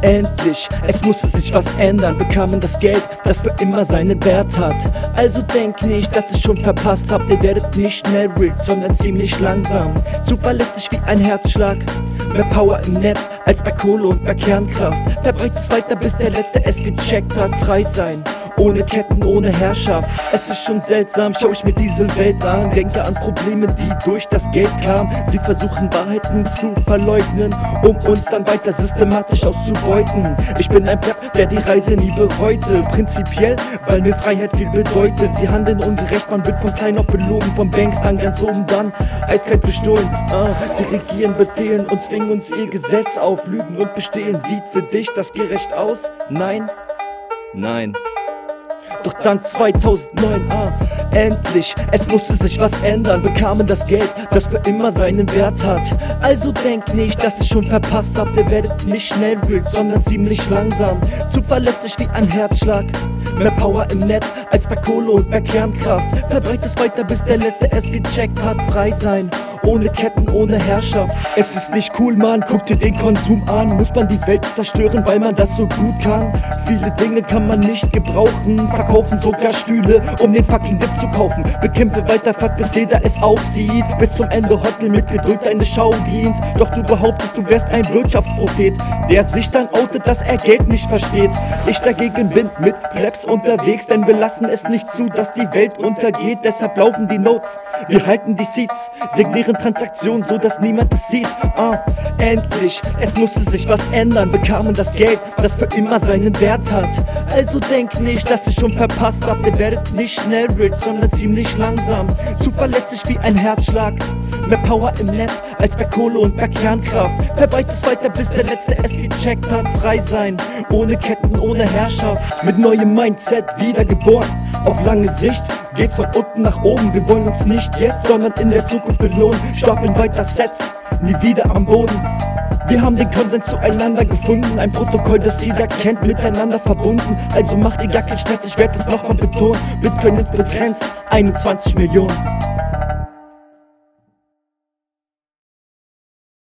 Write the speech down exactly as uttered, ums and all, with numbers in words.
Endlich, es musste sich was ändern, bekamen das Geld, das für immer seinen Wert hat. Also denkt nicht, dass ihr schon verpasst habt, ihr werdet nicht schnell rich, sondern ziemlich langsam. Zuverlässig wie ein Herzschlag, mehr Power im Netz als bei Kohle und bei Kernkraft. Verbreitet es weiter, bis der Letzte es gecheckt hat. Frei sein, ohne Ketten, ohne Herrschaft. Es ist schon seltsam, schau ich mir diese Welt an, denke an Probleme, die durch das Geld kamen. Sie versuchen Wahrheiten zu verleugnen, um uns dann weiter systematisch auszubeuten. Ich bin ein Pleb, der die Reise nie bereute, prinzipiell, weil mir Freiheit viel bedeutet. Sie handeln ungerecht, man wird von klein auf belogen, vom Bankstern ganz oben dann eiskalt bestohlen. Ah, sie regieren, befehlen und zwingen uns ihr Gesetz auf. Lügen und bestehen, sieht für dich das gerecht aus? Nein? Nein. Doch dann zweitausendneun, ah, endlich, es musste sich was ändern, bekamen das Geld, das für immer seinen Wert hat. Also denkt nicht, dass ihr schon verpasst habt, ihr werdet nicht schnell rich, sondern ziemlich langsam. Zuverlässig wie ein Herzschlag, mehr Power im Netz als bei Kohle und bei Kernkraft. Verbreitet es weiter, bis der Letzte es gecheckt hat. Frei sein, ohne Ketten, ohne Herrschaft. Es ist nicht cool, man, guck dir den Konsum an. Muss man die Welt zerstören, weil man das so gut kann? Viele Dinge kann man nicht gebrauchen, verkaufen sogar Stühle, um den fucking Dip zu kaufen. Bekämpfe weiter, fuck, bis jeder es auch sieht. Bis zum Ende Hotel mit Geduld deine Schaudienst. Doch du behauptest, du wärst ein Wirtschaftsprophet, der sich dann outet, dass er Geld nicht versteht. Ich dagegen bin mit Plebs unterwegs, denn wir lassen es nicht zu, dass die Welt untergeht. Deshalb laufen die Notes, wir halten die Seats, signieren Transaktionen, so dass niemand es sieht. Ah, endlich, es musste sich was ändern, bekamen das Geld, das für immer seinen Wert hat. Also denkt nicht, dass ihr schon verpasst habt, ihr werdet nicht schnell rich, sondern ziemlich langsam. Zuverlässig wie ein Herzschlag, mehr Power im Netz als bei Kohle und bei Kernkraft. Verbreitet es weiter, bis der Letzte es gecheckt hat. Frei sein, ohne Ketten, ohne Herrschaft. Mit neuem Mindset wiedergeboren. Auf lange Sicht geht's von unten nach oben. Wir wollen uns nicht jetzt, sondern in der Zukunft belohnen. Stapeln weiter Sets, nie wieder am Boden. Wir haben den Konsens zueinander gefunden, ein Protokoll, das jeder kennt, miteinander verbunden. Also macht ihr gar keinen Stress, ich werde es nochmal betonen. Bitcoin ist begrenzt, einundzwanzig Millionen.